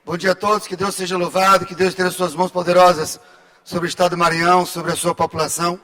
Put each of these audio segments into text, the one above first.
Bom dia a todos, que Deus seja louvado, que Deus esteja suas mãos poderosas sobre o Estado do Maranhão, sobre a sua população.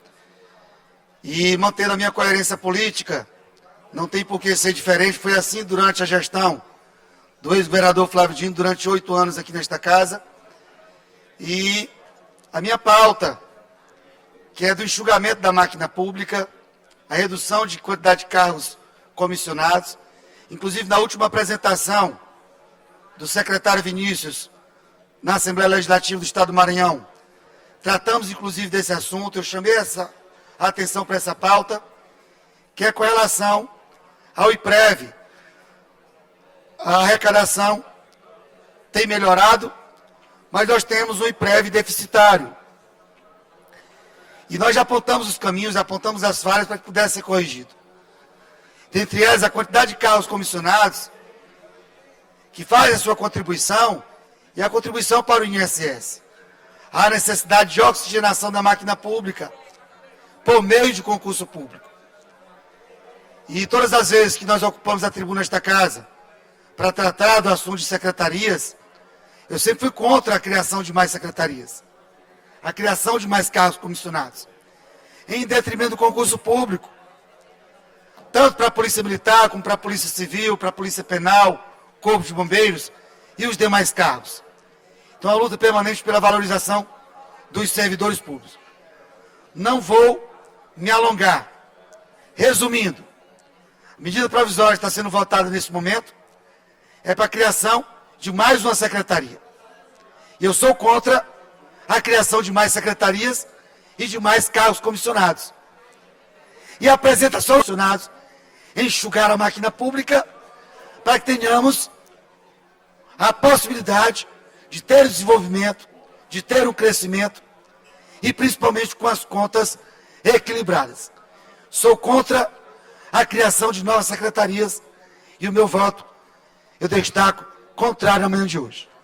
E mantendo a minha coerência política, não tem por que ser diferente, foi assim durante a gestão do ex-governador Flávio Dino, durante 8 anos aqui nesta casa. E a minha pauta, que é do enxugamento da máquina pública, a redução de quantidade de cargos comissionados, inclusive na última apresentação do secretário Vinícius na Assembleia Legislativa do Estado do Maranhão, tratamos inclusive desse assunto. Eu chamei a atenção para essa pauta, que é com relação ao IPREV. A arrecadação tem melhorado, mas nós temos um IPREV deficitário. E nós já apontamos os caminhos, apontamos as falhas para que pudesse ser corrigido. Dentre elas, a quantidade de cargos comissionados que fazem a sua contribuição e a contribuição para o INSS. Há necessidade de oxigenação da máquina pública por meio de concurso público. E todas as vezes que nós ocupamos a tribuna desta casa para tratar do assunto de secretarias, eu sempre fui contra a criação de mais secretarias, a criação de mais cargos comissionados, em detrimento do concurso público, tanto para a Polícia Militar, como para a Polícia Civil, para a Polícia Penal, Corpo de Bombeiros e os demais cargos. Então, a luta permanente pela valorização dos servidores públicos. Não vou me alongar. Resumindo, a medida provisória que está sendo votada nesse momento é para a criação de mais uma secretaria. E eu sou contra a criação de mais secretarias e de mais cargos comissionados. E a apresentação dos comissionados enxugar a máquina pública para que tenhamos a possibilidade de ter desenvolvimento, de ter um crescimento e principalmente com as contas equilibradas. Sou contra a criação de novas secretarias e o meu voto, eu destaco, contrário à manhã de hoje.